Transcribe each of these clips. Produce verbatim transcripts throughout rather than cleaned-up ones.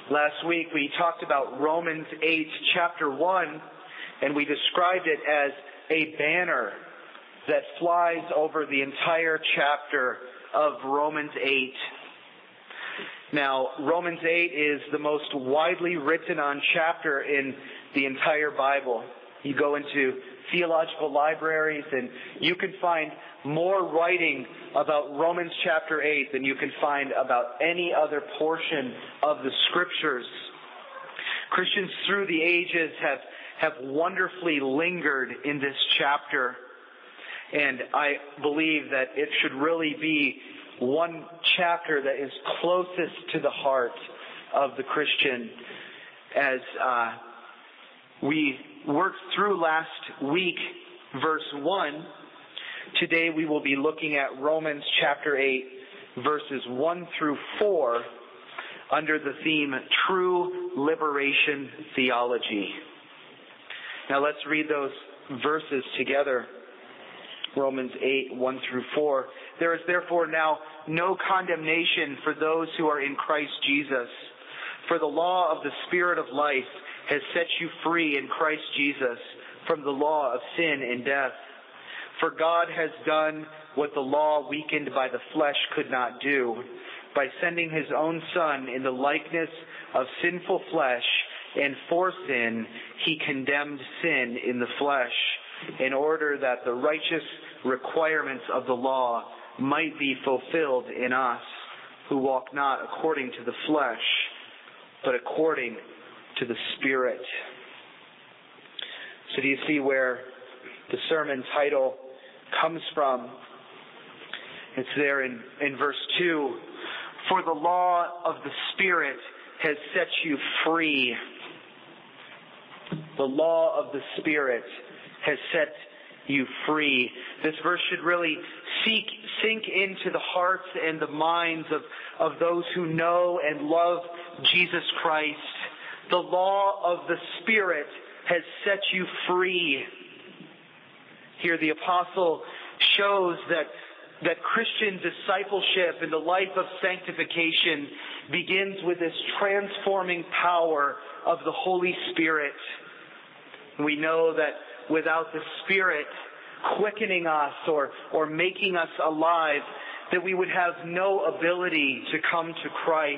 Last week we talked about Romans eight, chapter one, and we described it as a banner that flies over the entire chapter of Romans eight. Now, Romans eight is the most widely written on chapter in the entire Bible. You go into theological libraries and you can find more writing about Romans chapter eight than you can find about any other portion of the Scriptures. Christians through the ages have, have wonderfully lingered in this chapter. And I believe that it should really be one chapter that is closest to the heart of the Christian. As uh, we worked through last week, verse one, today we will be looking at Romans chapter eight, verses one through four, under the theme, True Liberation Theology. Now let's read those verses together. Romans eight, one through four. There is therefore now no condemnation for those who are in Christ Jesus. For the law of the Spirit of life has set you free in Christ Jesus from the law of sin and death. For God has done what the law weakened by the flesh could not do, by sending His own Son in the likeness of sinful flesh, and for sin He condemned sin in the flesh, in order that the righteous requirements of the law might be fulfilled in us, who walk not according to the flesh, but according to the Spirit. So do you see where the sermon title comes from? It's there in, in verse two. For the law of the Spirit has set you free. The law of the Spirit has set you free. This verse should really seek, sink into the hearts and the minds of, of those who know and love Jesus Christ. The law of the Spirit has set you free. Here the apostle shows that, that Christian discipleship in the life of sanctification begins with this transforming power of the Holy Spirit. We know that without the Spirit quickening us or, or making us alive, that we would have no ability to come to Christ.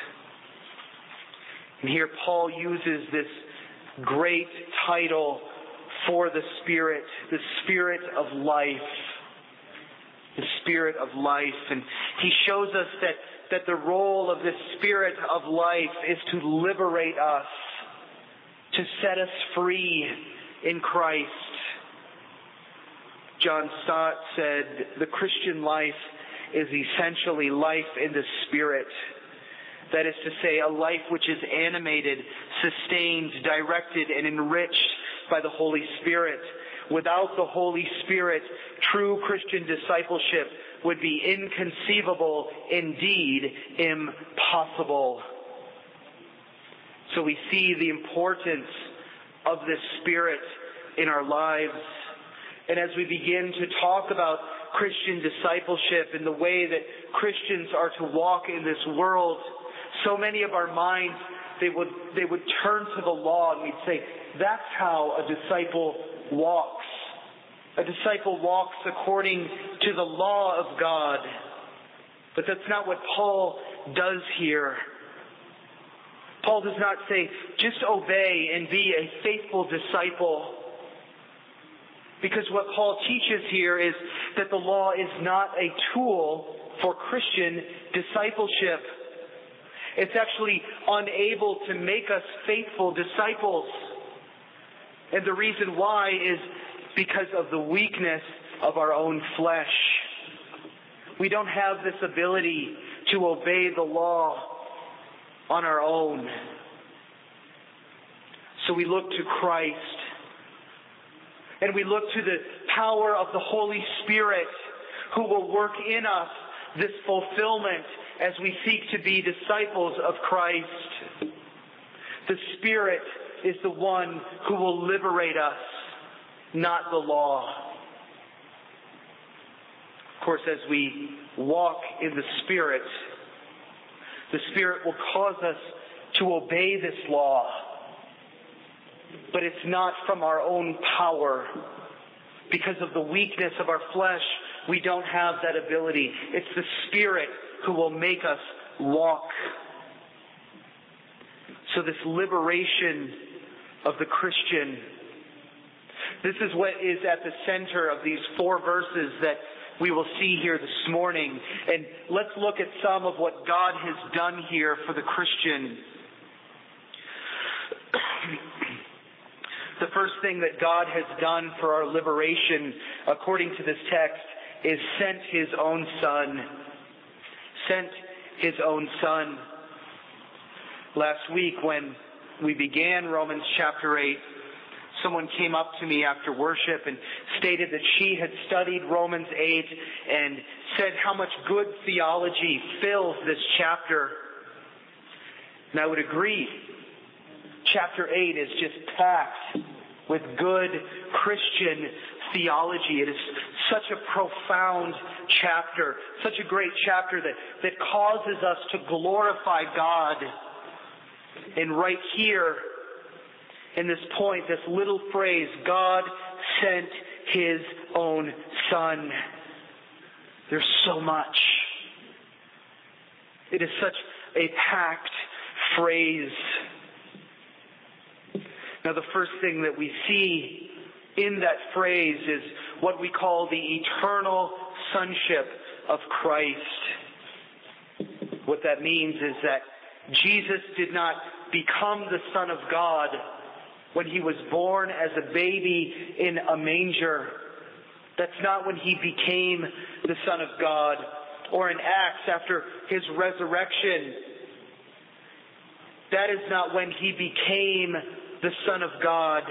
And here Paul uses this great title for the Spirit, the Spirit of life. The Spirit of life. And he shows us that, that the role of this Spirit of life is to liberate us, to set us free in Christ. John Stott said, the Christian life is essentially life in the Spirit. That is to say, a life which is animated, sustained, directed, and enriched by the Holy Spirit. Without the Holy Spirit, true Christian discipleship would be inconceivable, indeed impossible. So we see the importance of this Spirit in our lives. And as we begin to talk about Christian discipleship and the way that Christians are to walk in this world, so many of our minds, they would, they would turn to the law and we'd say, that's how a disciple walks. A disciple walks according to the law of God. But that's not what Paul does here. Paul does not say, just obey and be a faithful disciple. Because what Paul teaches here is that the law is not a tool for Christian discipleship. It's actually unable to make us faithful disciples. And the reason why is because of the weakness of our own flesh. We don't have this ability to obey the law on our own. So we look to Christ. And we look to the power of the Holy Spirit who will work in us this fulfillment as we seek to be disciples of Christ. The Spirit is the one who will liberate us, not the law. Of course, as we walk in the Spirit, the Spirit will cause us to obey this law. But it's not from our own power. Because of the weakness of our flesh, we don't have that ability. It's the Spirit who will make us walk. So this liberation of the Christian, this is what is at the center of these four verses that we will see here this morning. And let's look at some of what God has done here for the Christian. The first thing that God has done for our liberation, according to this text, is sent His own Son. Sent His own Son. Last week when we began Romans chapter eight, someone came up to me after worship and stated that she had studied Romans eight and said how much good theology fills this chapter. And I would agree. Chapter eight is just packed with good Christian theology. It is such a profound chapter, such a great chapter that, that causes us to glorify God. And right here, in this point, this little phrase, God sent His own Son. There's so much. It is such a packed phrase. Now, the first thing that we see in that phrase is what we call the eternal sonship of Christ. What that means is that Jesus did not become the Son of God when He was born as a baby in a manger. That's not when He became the Son of God. Or in Acts, after His resurrection, that is not when He became the Son of God.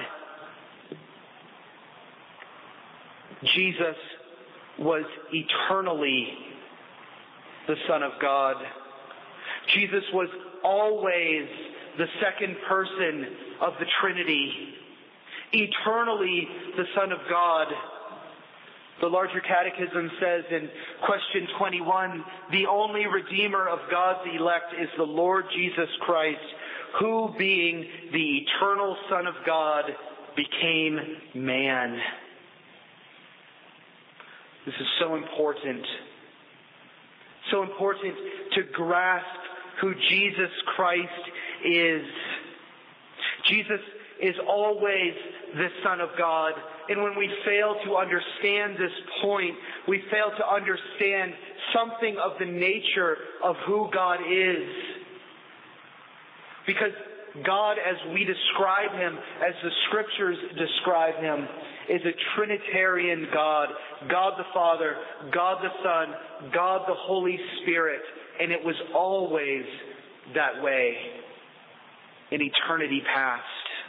Jesus was eternally the Son of God. Jesus was always the second person of the Trinity, eternally the Son of God. The Larger Catechism says in question twenty-one, the only Redeemer of God's elect is the Lord Jesus Christ, who, being the eternal Son of God, became man. This is so important. So important to grasp who Jesus Christ is. Jesus is always the Son of God. And when we fail to understand this point, we fail to understand something of the nature of who God is. Because God, as we describe Him, as the Scriptures describe Him, is a Trinitarian God. God the Father, God the Son, God the Holy Spirit. And it was always that way in eternity past.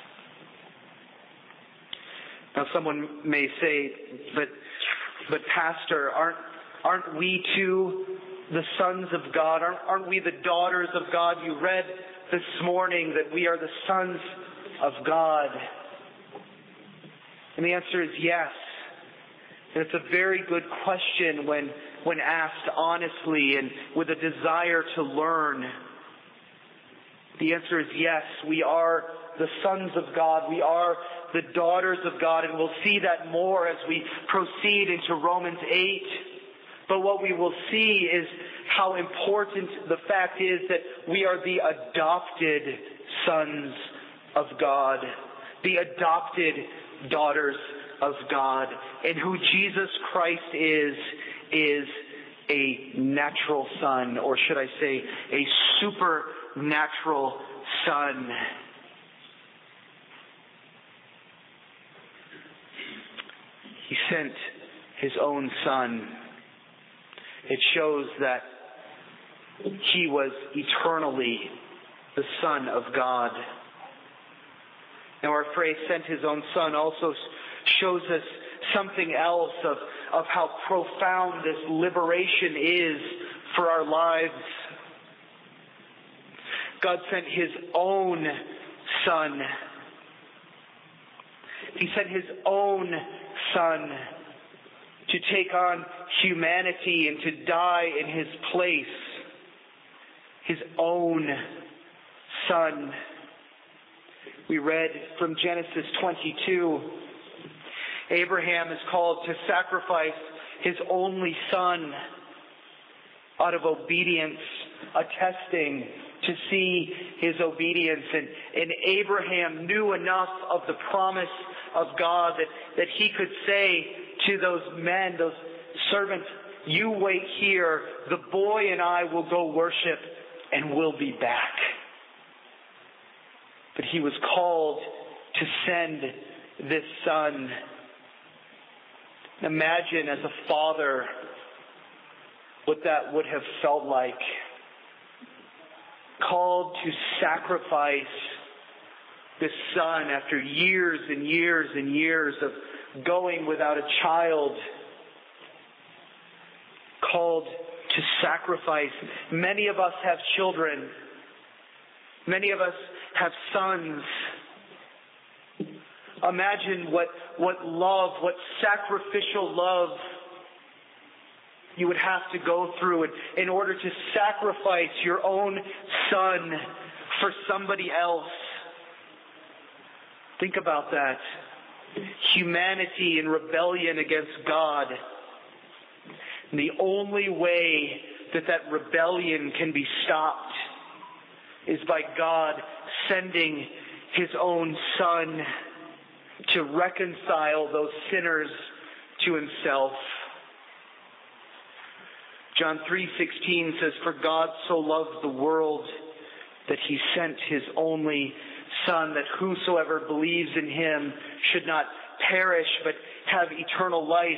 Now someone may say, but but Pastor, aren't aren't we too the sons of God? Aren't, aren't we the daughters of God? You read this morning that we are the sons of God. And the answer is yes. And it's a very good question when, when asked honestly and with a desire to learn. The answer is yes, we are the sons of God. We are the daughters of God. And we'll see that more as we proceed into Romans eight. But what we will see is how important the fact is that we are the adopted sons of God, the adopted daughters of God. And who Jesus Christ is, is a natural son, or should I say a supernatural son. He sent His own Son. It shows that He was eternally the Son of God. Now our phrase, sent His own Son, also shows us something else of, of how profound this liberation is for our lives. God sent His own Son. He sent His own Son to take on humanity and to die in His place. His own son. We read from Genesis twenty-two, Abraham is called to sacrifice his only son out of obedience, attesting to see his obedience. And, and Abraham knew enough of the promise of God that, that he could say to those men, those servants, you wait here, the boy and I will go worship and we'll be back. But he was called to send this son. Imagine as a father what that would have felt like. Called to sacrifice this son after years and years and years of going without a child. Called to sacrifice. Many of us have children. Many of us have sons. Imagine what, what love, what sacrificial love you would have to go through in, in order to sacrifice your own son for somebody else. Think about that. Humanity in rebellion against God. And the only way that that rebellion can be stopped is by God sending His own Son to reconcile those sinners to Himself. John three sixteen says, "For God so loved the world that He sent His only Son, that whosoever believes in Him should not perish but have eternal life."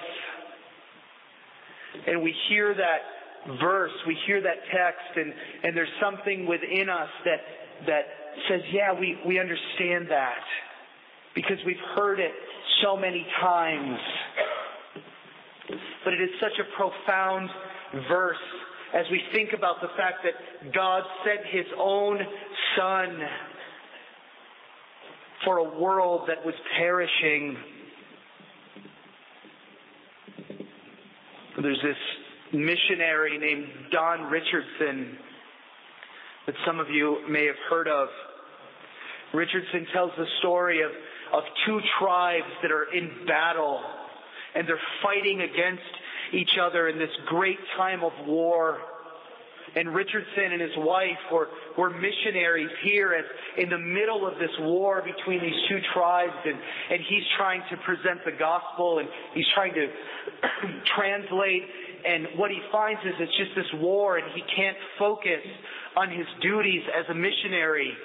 And we hear that verse, we hear that text, and, and there's something within us that that says, yeah, we, we understand that. Because we've heard it so many times. But it is such a profound verse as we think about the fact that God sent His own Son for a world that was perishing. There's this missionary named Don Richardson that some of you may have heard of. Richardson tells the story of, of two tribes that are in battle, and they're fighting against each other in this great time of war. And Richardson and his wife were, were missionaries here as in the middle of this war between these two tribes, and, and he's trying to present the gospel, and he's trying to translate, and what he finds is it's just this war, and he can't focus on his duties as a missionary.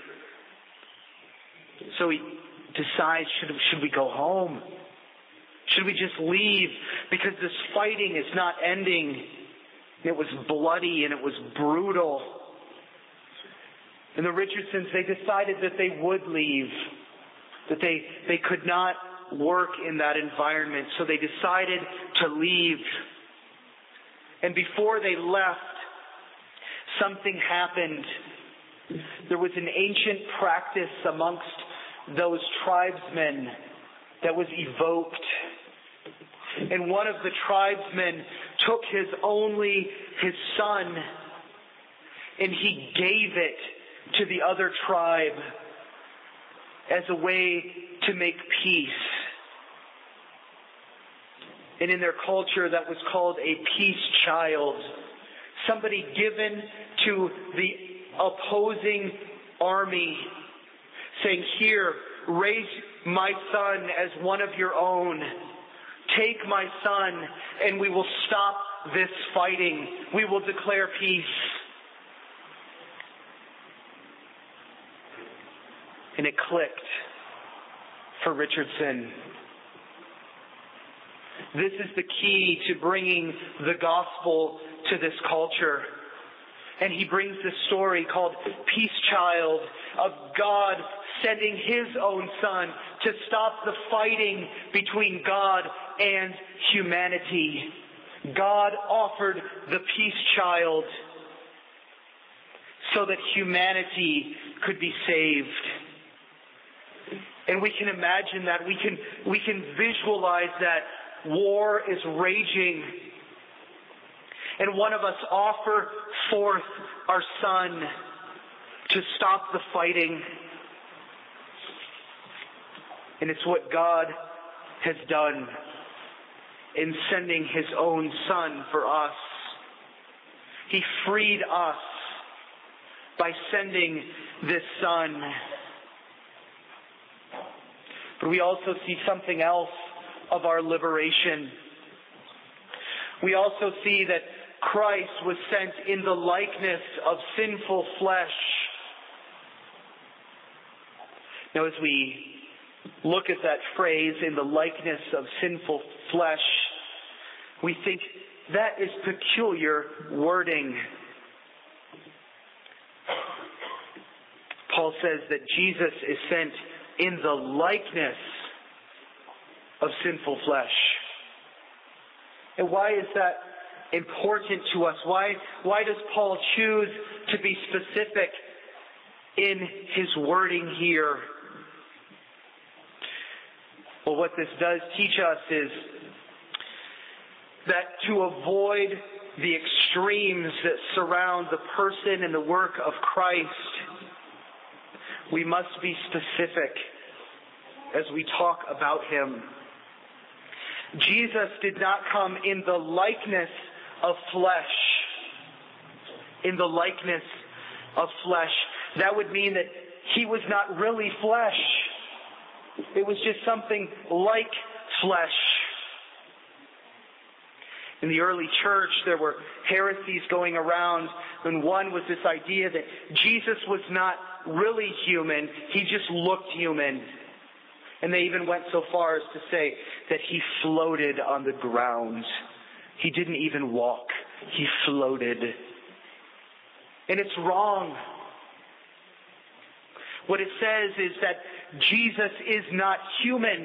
So he decides, should, should we go home? Should we just leave? Because this fighting is not ending. It was bloody and it was brutal. And the Richardsons, they decided that they would leave. That they, they could not work in that environment. So they decided to leave. And before they left, something happened. There was an ancient practice amongst those tribesmen that was evoked. And one of the tribesmen took his only, his son, and he gave it to the other tribe as a way to make peace. And in their culture, that was called a peace child. Somebody given to the opposing army, saying, here, raise my son as one of your own. Take my son, and we will stop this fighting. We will declare peace. And it clicked for Richardson. This is the key to bringing the gospel to this culture. And he brings this story called Peace Child, of God sending His own Son to stop the fighting between God and humanity. God offered the Peace Child so that humanity could be saved. And we can imagine that. We can, we can visualize that. War is raging. And one of us offer forth our son. to stop the fighting. And it's what God has done in sending His own Son for us. He freed us by sending this Son. But we also see something else of our liberation. We also see that Christ was sent in the likeness of sinful flesh. Now, as we look at that phrase, in the likeness of sinful flesh, we think that is peculiar wording. Paul says that Jesus is sent in the likeness of sinful flesh. And why is that important to us? Why, why does Paul choose to be specific in his wording here? Well, what this does teach us is that to avoid the extremes that surround the person and the work of Christ, we must be specific as we talk about Him. Jesus did not come in the likeness of flesh. In the likeness of flesh. That would mean that He was not really flesh. It was just something like flesh. In the early church, there were heresies going around, and one was this idea that Jesus was not really human, He just looked human. And they even went so far as to say that He floated on the ground. He didn't even walk. He floated. And it's wrong. What it says is that Jesus is not human.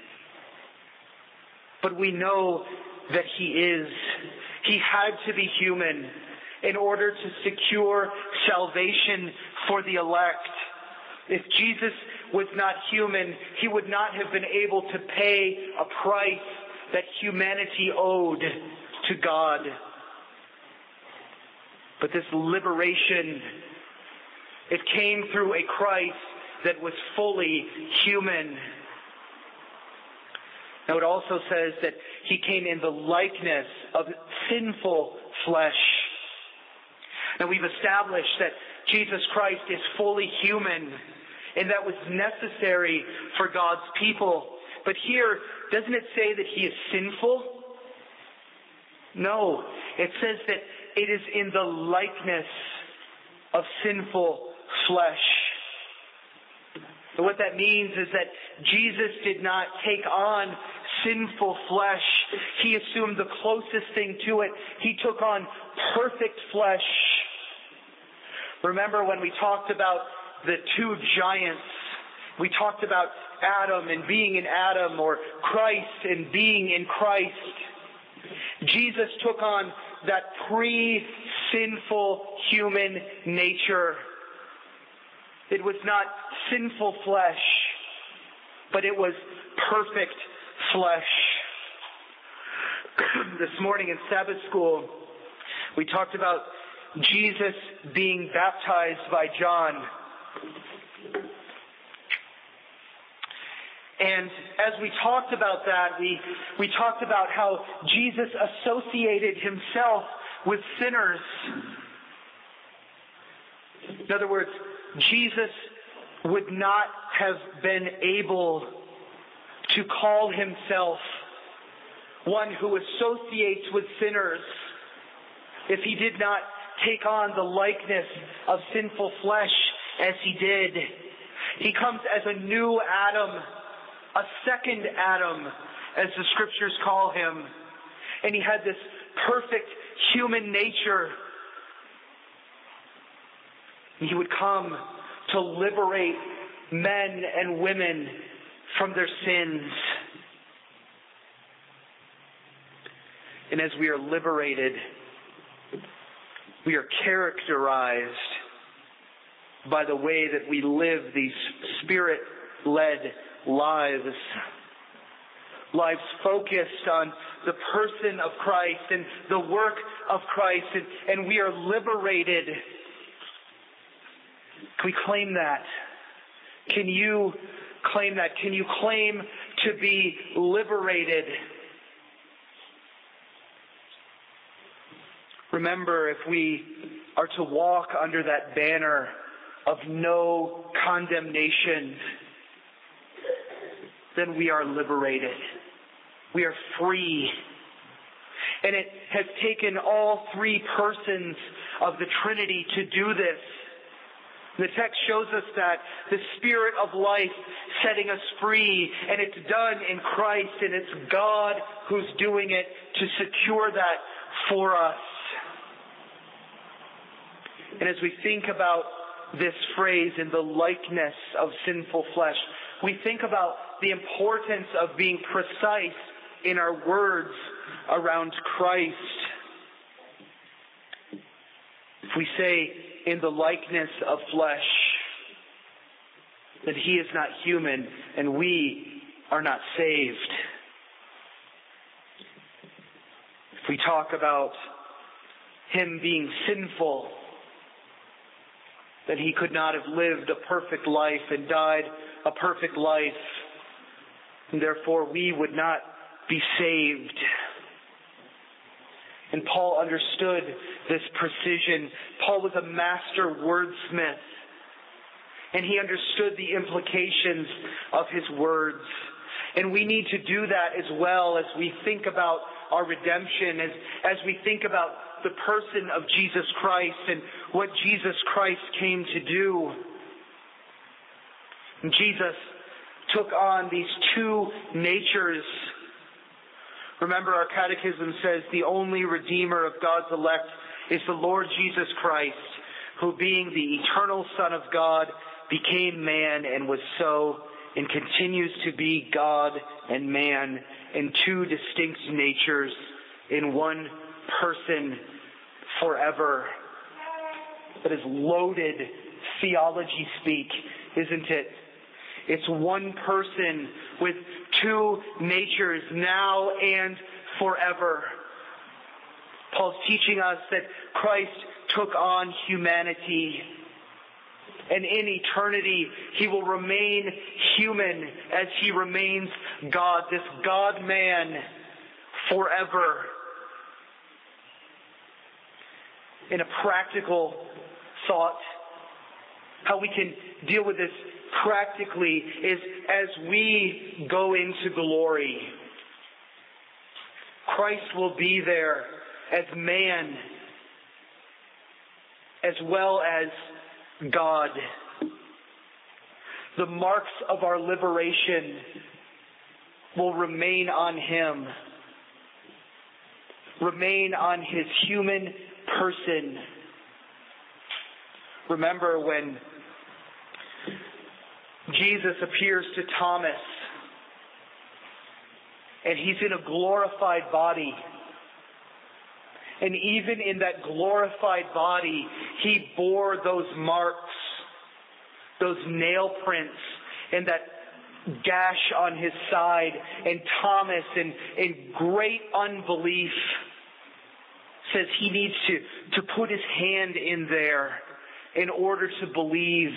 But we know that He is. He had to be human in order to secure salvation for the elect. If Jesus was not human, He would not have been able to pay a price that humanity owed to God. But this liberation, it came through a Christ that was fully human. Now it also says that He came in the likeness of sinful flesh. Now we've established that Jesus Christ is fully human, and that was necessary for God's people. But here, doesn't it say that He is sinful? No, it says that it is in the likeness of sinful flesh. So what that means is that Jesus did not take on sinful flesh. He assumed the closest thing to it. He took on perfect flesh. Remember when we talked about the two giants, we talked about Adam and being in Adam, or Christ and being in Christ. Jesus took on that pre-sinful human nature. It was not sinful flesh, but it was perfect flesh. This morning in Sabbath school, we talked about Jesus being baptized by John. And as we talked about that, we, we talked about how Jesus associated Himself with sinners. In other words, Jesus would not have been able to call Himself one who associates with sinners if He did not take on the likeness of sinful flesh as He did. He comes as a new Adam, a second Adam, as the Scriptures call Him. And He had this perfect human nature. He would come to liberate men and women from their sins. And as we are liberated, we are characterized by the way that we live these Spirit-led lives. Lives focused on the person of Christ and the work of Christ. And, and we are liberated Can we claim that? Can you claim that? Can you claim to be liberated? Remember, if we are to walk under that banner of no condemnation, then we are liberated. We are free. And it has taken all three persons of the Trinity to do this. The text shows us that the Spirit of life setting us free, and it's done in Christ, and it's God who's doing it to secure that for us. And as we think about this phrase, in the likeness of sinful flesh, we think about the importance of being precise in our words around Christ. If we say, in the likeness of flesh, that He is not human and we are not saved. If we talk about Him being sinful, that He could not have lived a perfect life and died a perfect life, and therefore we would not be saved. And Paul understood this precision. Paul was a master wordsmith, and he understood the implications of his words. And we need to do that as well as we think about our redemption, as, as we think about the person of Jesus Christ and what Jesus Christ came to do. And Jesus took on these two natures. Remember, our catechism says the only Redeemer of God's elect is the Lord Jesus Christ, who being the eternal Son of God became man and was so and continues to be God and man in two distinct natures in one person forever. That is loaded theology speak, isn't it? It's one person with two natures now and forever. Paul's teaching us that Christ took on humanity. And in eternity, He will remain human as He remains God, this God-man forever. In a practical thought, how we can deal with this practically is as we go into glory, Christ will be there as man as well as God. The marks of our liberation will remain on Him, remain on His human person. Remember when Jesus appears to Thomas and He's in a glorified body. And even in that glorified body, He bore those marks, those nail prints, and that gash on His side. And Thomas, in, in great unbelief, says he needs to, to put his hand in there in order to believe.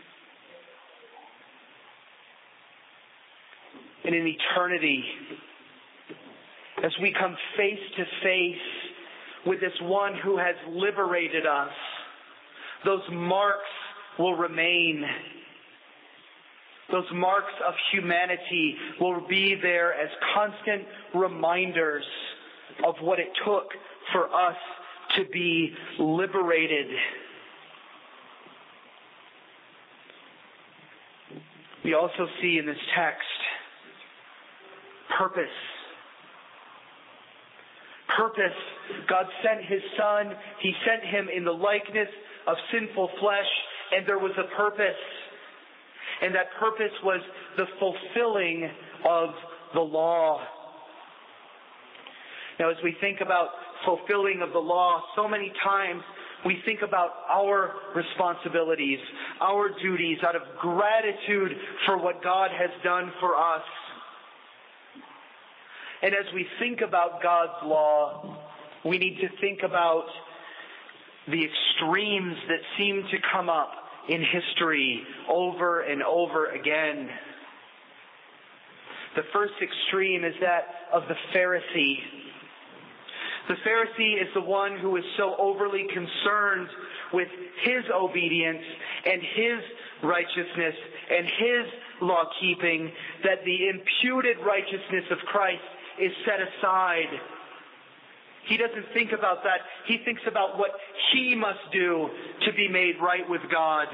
And in eternity, as we come face to face with this one who has liberated us, those marks will remain. Those marks of humanity will be there as constant reminders of what it took for us to be liberated. We also see in this text purpose. Purpose. God sent His Son. He sent Him in the likeness of sinful flesh, and there was a purpose. And that purpose was the fulfilling of the law. Now, as we think about fulfilling of the law, so many times we think about our responsibilities, our duties, out of gratitude for what God has done for us. And as we think about God's law, we need to think about the extremes that seem to come up in history over and over again. The first extreme is that of the Pharisee. The Pharisee is the one who is so overly concerned with his obedience and his righteousness and his law-keeping that the imputed righteousness of Christ is set aside. He doesn't think about that. He thinks about what he must do to be made right with God.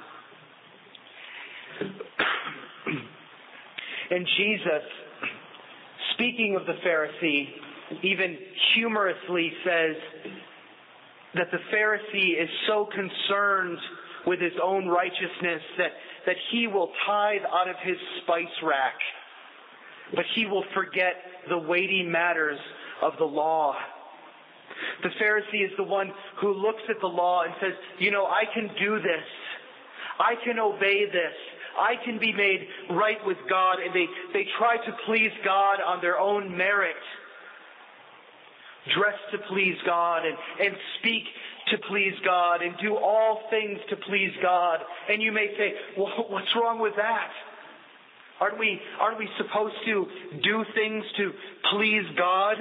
And Jesus, speaking of the Pharisee, even humorously says that the Pharisee is so concerned with his own righteousness that, that he will tithe out of his spice rack, but he will forget the weighty matters of the law. The Pharisee is the one who looks at the law and says, you know, I can do this. I can obey this. I can be made right with God. And they, they try to please God on their own merit. Dress to please God and, and speak to please God and do all things to please God. And you may say, well, what's wrong with that? Aren't we, aren't we supposed to do things to please God?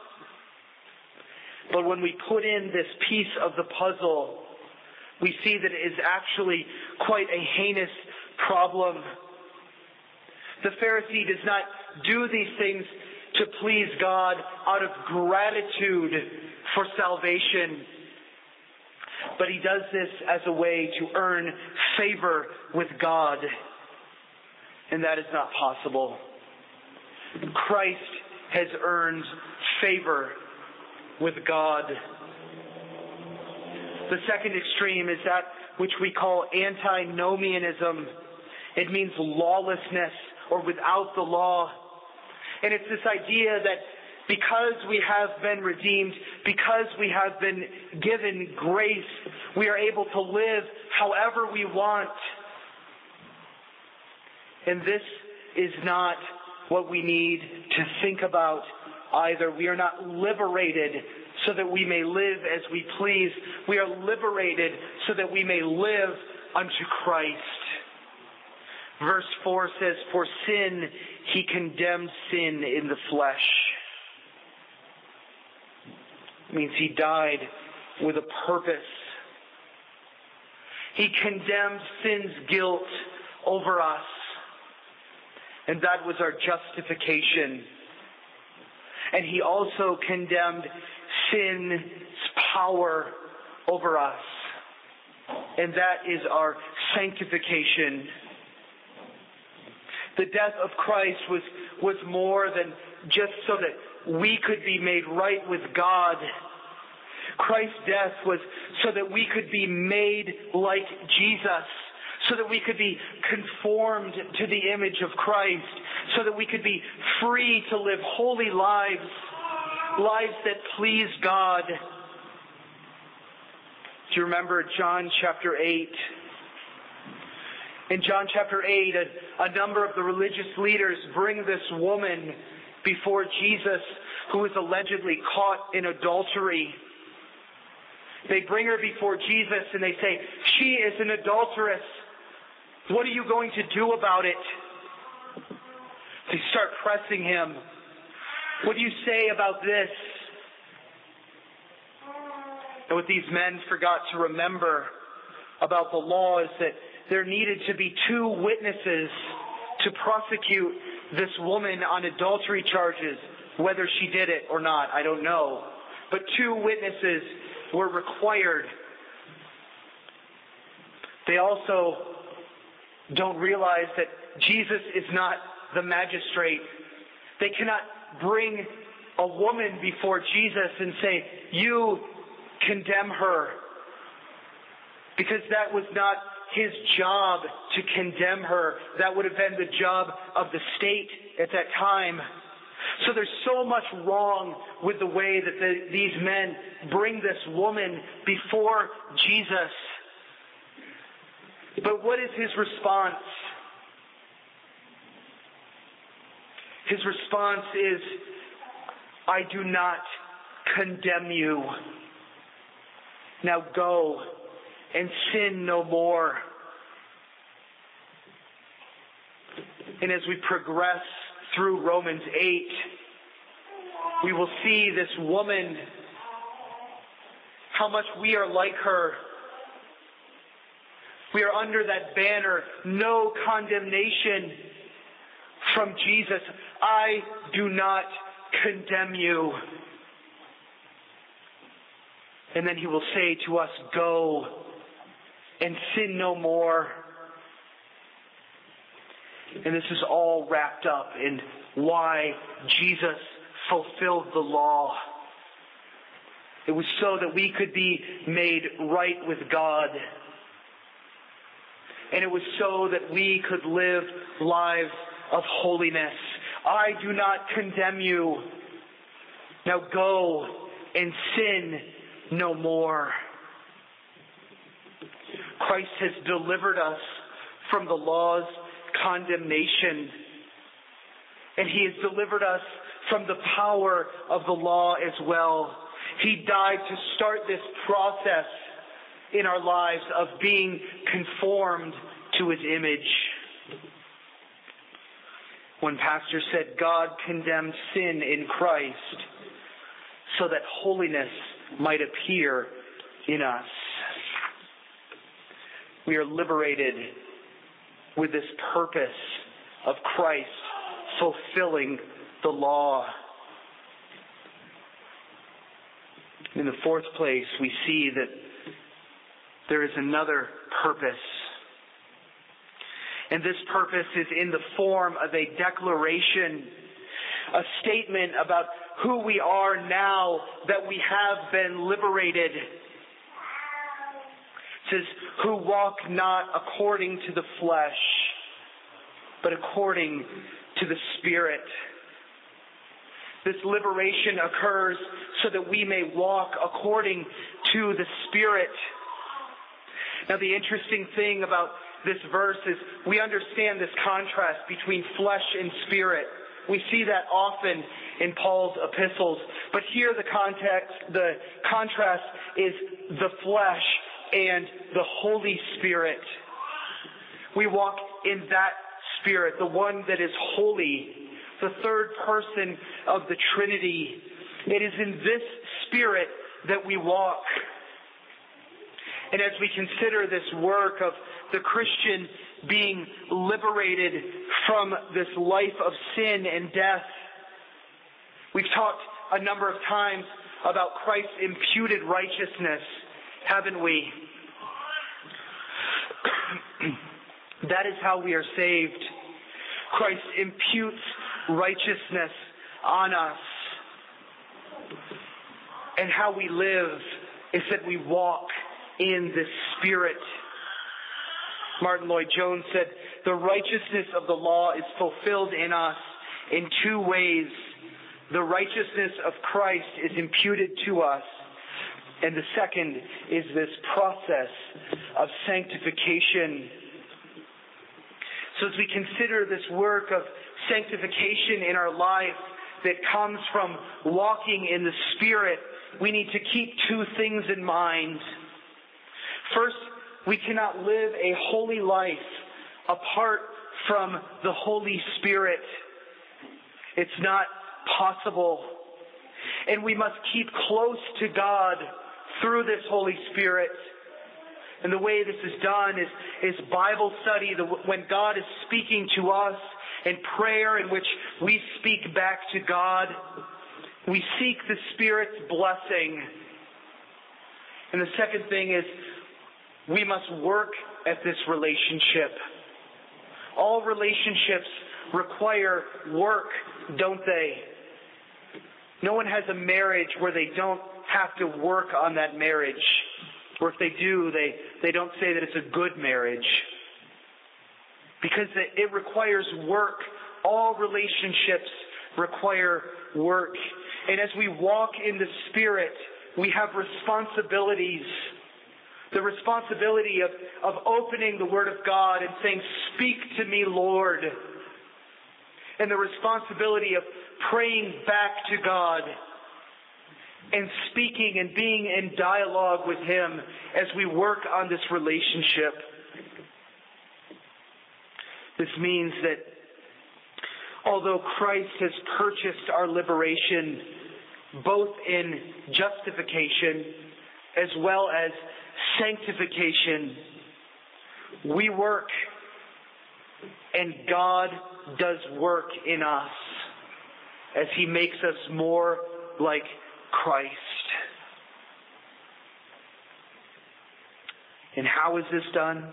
But when we put in this piece of the puzzle, we see that it is actually quite a heinous problem. The Pharisee does not do these things to please God out of gratitude for salvation, but he does this as a way to earn favor with God, and that is not possible. Christ has earned favor with God. The second extreme is that which we call antinomianism. It means lawlessness or without the law. And it's this idea that because we have been redeemed, because we have been given grace, we are able to live however we want. And this is not what we need to think about either. We are not liberated so that we may live as we please. We are liberated so that we may live unto Christ. Verse four says, for sin, he condemned sin in the flesh. It means he died with a purpose. He condemned sin's guilt over us. And that was our justification. And he also condemned sin's power over us. And that is our sanctification. The death of Christ was, was more than just so that we could be made right with God. Christ's death was so that we could be made like Jesus, so that we could be conformed to the image of Christ, so that we could be free to live holy lives, lives that please God. Do you remember John chapter eight? In John chapter eight, a, a number of the religious leaders bring this woman before Jesus who is allegedly caught in adultery. They bring her before Jesus and they say, she is an adulteress. What are you going to do about it? They start pressing him. What do you say about this? And what these men forgot to remember about the law is that there needed to be two witnesses to prosecute this woman on adultery charges, whether she did it or not, I don't know. But two witnesses were required. They also don't realize that Jesus is not the magistrate. They cannot bring a woman before Jesus and say, you condemn her. Because that was not his job to condemn her. That would have been the job of the state at that time. So there's so much wrong with the way that the, these men bring this woman before Jesus. But what is his response? His response is, I do not condemn you. Now go and sin no more. And as we progress through Romans eight, we will see this woman, how much we are like her. We are under that banner, no condemnation from Jesus. I do not condemn you. And then he will say to us, go and sin no more. And this is all wrapped up in why Jesus fulfilled the law. It was so that we could be made right with God. And it was so that we could live lives of holiness. I do not condemn you. Now go and sin no more. Christ has delivered us from the law's condemnation. And he has delivered us from the power of the law as well. He died to start this process in our lives of being conformed to his image. One pastor said, God condemned sin in Christ so that holiness might appear in us. We are liberated with this purpose of Christ fulfilling the law. In the fourth place, we see that there is another purpose. And this purpose is in the form of a declaration, a statement about who we are now that we have been liberated. It says, who walk not according to the flesh, but according to the Spirit. This liberation occurs so that we may walk according to the Spirit. Now, the interesting thing about this verse is we understand this contrast between flesh and spirit. We see that often in Paul's epistles. But here the context, the contrast is the flesh and the Holy Spirit. We walk in that Spirit, the one that is holy, the third person of the Trinity. It is in this Spirit that we walk. And as we consider this work of the Christian being liberated from this life of sin and death, we've talked a number of times about Christ's imputed righteousness, haven't we? That is how we are saved. Christ imputes righteousness on us. And how we live is that we walk in the Spirit. Martin Lloyd-Jones said, the righteousness of the law is fulfilled in us in two ways. The righteousness of Christ is imputed to us, and the second is this process of sanctification. So as we consider this work of sanctification in our life that comes from walking in the Spirit, we need to keep two things in mind. First, we cannot live a holy life apart from the Holy Spirit. It's not possible. And we must keep close to God through this Holy Spirit. And the way this is done is, is Bible study, the, when God is speaking to us, and prayer in which we speak back to God. We seek the Spirit's blessing. And the second thing is we must work at this relationship. All relationships require work, don't they? No one has a marriage where they don't have to work on that marriage. Or if they do, they, they don't say that it's a good marriage. Because it requires work. All relationships require work. And as we walk in the Spirit, we have responsibilities. The responsibility of, of opening the Word of God and saying, "Speak to me, Lord." And the responsibility of praying back to God and speaking and being in dialogue with Him as we work on this relationship. This means that Although Christ has purchased our liberation both in justification as well as sanctification, we work and God does work in us as He makes us more like Christ. And how is this done?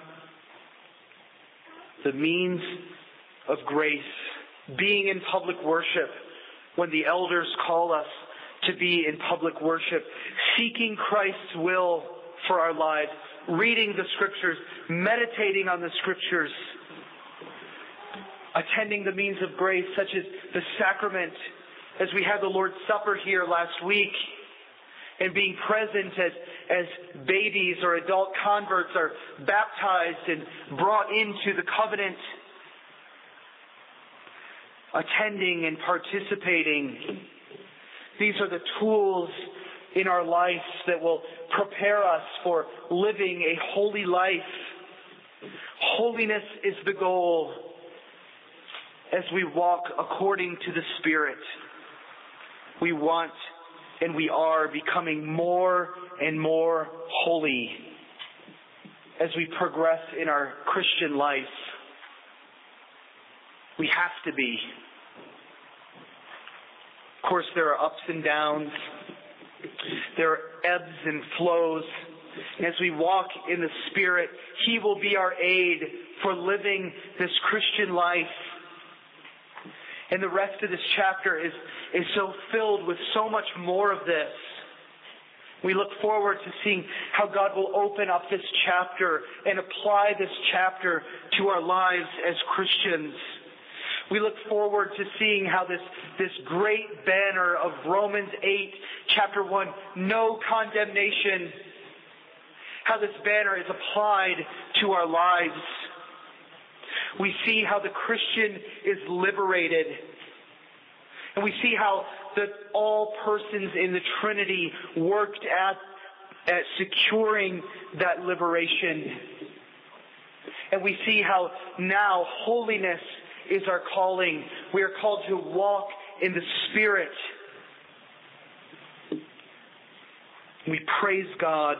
The means of grace, being in public worship when the elders call us to be in public worship, seeking Christ's will for our lives, reading the Scriptures, meditating on the Scriptures, attending the means of grace such as the sacrament, as we had the Lord's Supper here last week, and being present as, as babies or adult converts are baptized and brought into the covenant, attending and participating. These are the tools in our lives that will prepare us for living a holy life. Holiness is the goal as we walk according to the Spirit. We want and we are becoming more and more holy as we progress in our Christian life. We have to be. Of course, there are ups and downs. There are ebbs and flows. And as we walk in the Spirit, He will be our aid for living this Christian life. And the rest of this chapter is, is so filled with so much more of this. We look forward to seeing how God will open up this chapter and apply this chapter to our lives as Christians. We look forward to seeing how this, this great banner of Romans eight, chapter one, no condemnation, how this banner is applied to our lives. We see how the Christian is liberated. And we see how the all persons in the Trinity worked at, at securing that liberation. And we see how now holiness is our calling. We are called to walk in the Spirit. We praise God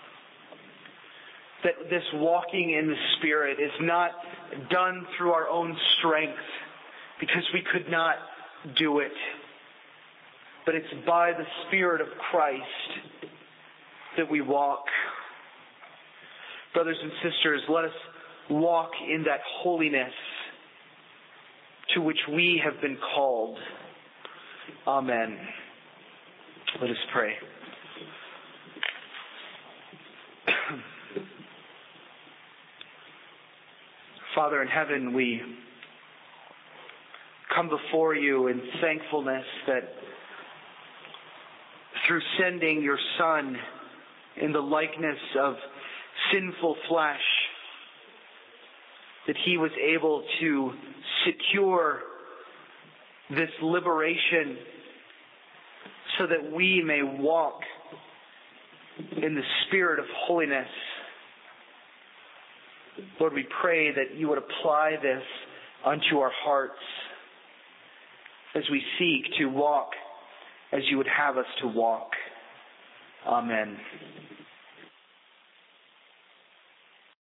that this walking in the Spirit is not done through our own strength, because we could not do it. But it's by the Spirit of Christ that we walk. Brothers and sisters, let us walk in that holiness to which we have been called. Amen. Let us pray. Father in heaven, we come before you in thankfulness that through sending your Son in the likeness of sinful flesh, that He was able to secure this liberation so that we may walk in the Spirit of holiness. Lord, we pray that you would apply this unto our hearts as we seek to walk as you would have us to walk. Amen.